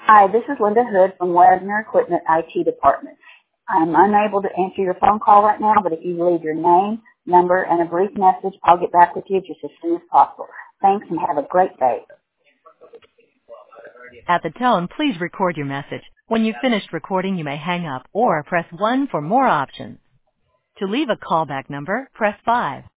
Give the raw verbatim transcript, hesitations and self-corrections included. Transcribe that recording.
Hi, this is Linda Hood from Wagner Equipment I T Department. I'm unable to answer your phone call right now, but if you leave your name, number, and a brief message, I'll get back with you just as soon as possible. Thanks and have a great day. At the tone, please record your message. When you've finished recording, you may hang up or press one for more options. To leave a callback number, press five.